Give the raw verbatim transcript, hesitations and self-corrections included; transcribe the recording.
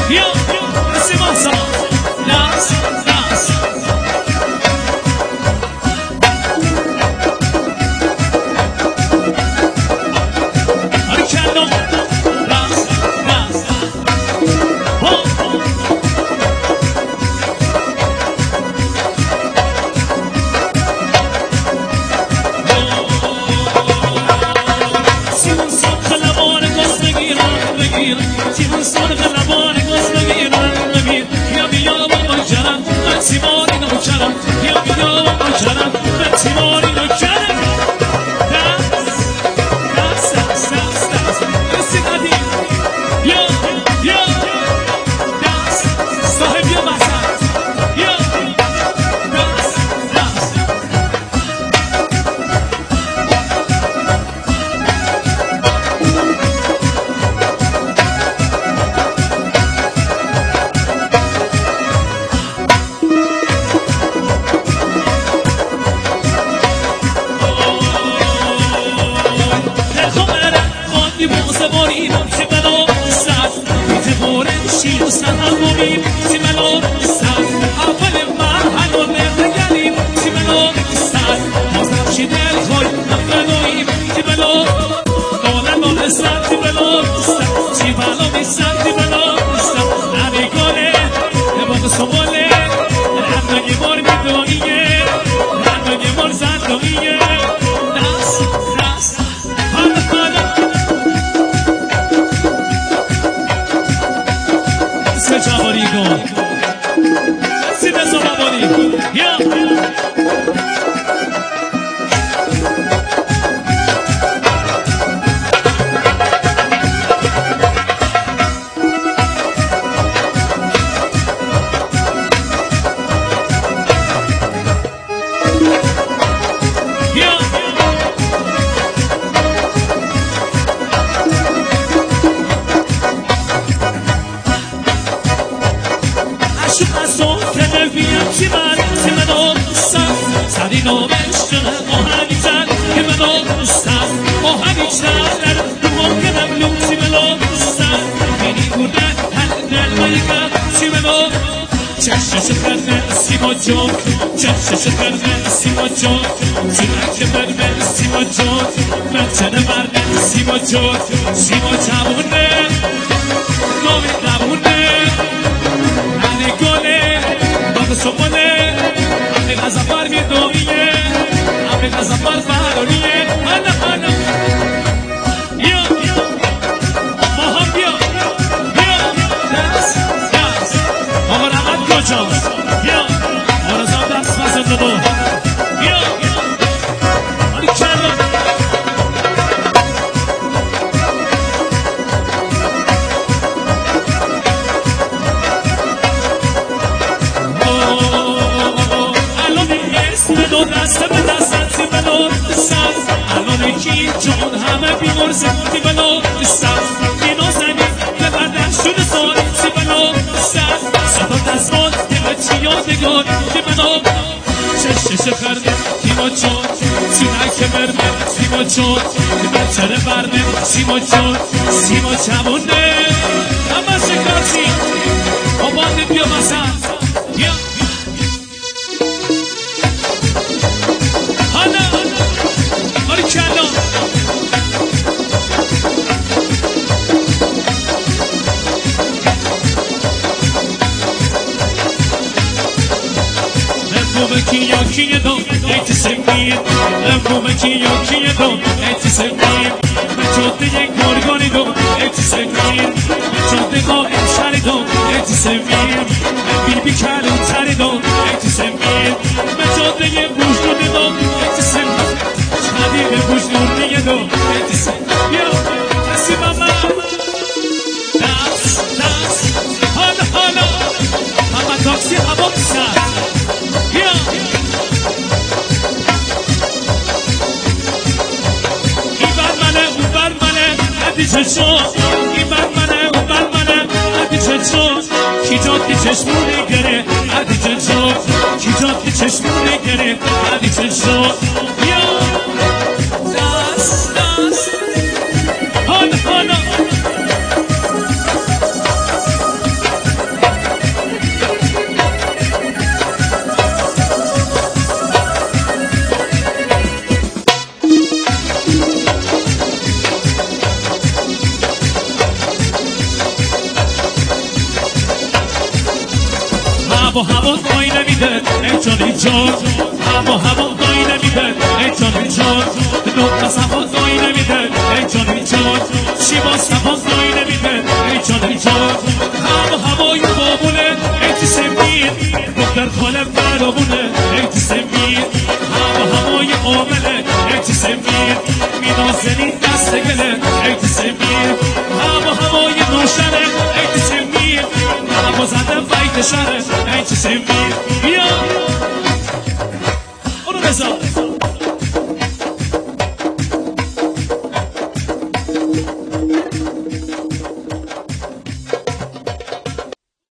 بیا دستی ماسا دست دست آری کلم دست دست سیمون سال غلبان گوز بگیرن بگیر یا بیا با مجرم من سیمانی نوچرم یا بیا با مجرم من سیمانی نوچرم دست دست دست دست دست دستی قدیم یا یا دست صاحب یا بسد یا دست دست شیلو سنم ببین سیملو سر اول مرحله نگریم سیملو سر مازم شی دل خوی نفرنویم سیملو دولن دولن سر سیملو سر سیملو می سر سیملو سر نمی گله نباید سواله رندگی مار میدونیه رندگی مار زندگیه دست دست پاله پاله جواری کن سید سوابانی یا سرینو بشتن آهنی زن که منو دوستم آهنی زن رو ممکنم لوسی منو دوستم بینی گوده هر دل مایگم سی منو چشش کرده سیما جون چشش کرده سیما جون چونک برمه سیما جون بچنه برمه سیما جون سیما جمونه نوی نمونه ننی گله باب سمونه همه غزبار میدونیه همه غزبار فرانیه هنه هنه یا یا ما هم بیا بیا دست دست آقا رقم کجاست یا آرزا دست بزن دو یا آنی کلم دو دست به دست سی بلو دستم الان کی جان همه بیمار زندی بلو دستم اینو زنی به بدن شده سال سی بلو دستم ستا دستان دل چی یادگار دی بلو چشش کرده سیما جان سینه که برمه سیما جان بچره برمه سیما جان سیما چمونه همه شکرچی آبانده بیا مثلا بیا Kiyyo kiyyo do, eti sevgiyim. Lambome kiyyo kiyyo do, eti sevgiyim. Ben çötte yek morgoni do, eti sevgiyim. Ben çötte ko emşari do, eti sevgiyim. Ben bilbi kalem tari do, eti sevgiyim. Ben çötte yek bujnuni do, eti sevgiyim. Şadi ve bujnuni do, eti sevgiyim. Asi mama, das, das, hala hala. Mama toksi haboksa. چشم این بر منه اون بر منه عدی چشم کی جاد که چشمونه گره عدی چشم کی جاد که چشمونه گره عدی چشم یا دست دست حالا حالا هوا هوا دای نمیده ای جانی جان هوا هوا دای نمیده ای جانی جان نقطه هوا دای نمیده ای جانی جان شیوا هوا دای نمیده ای جانی جان هوا هوای بابونه ای تی سمیر دختر خاله برابونه ای تی سمیر هوا هوای آمله ای تی سمیر میدازنی دست گله ای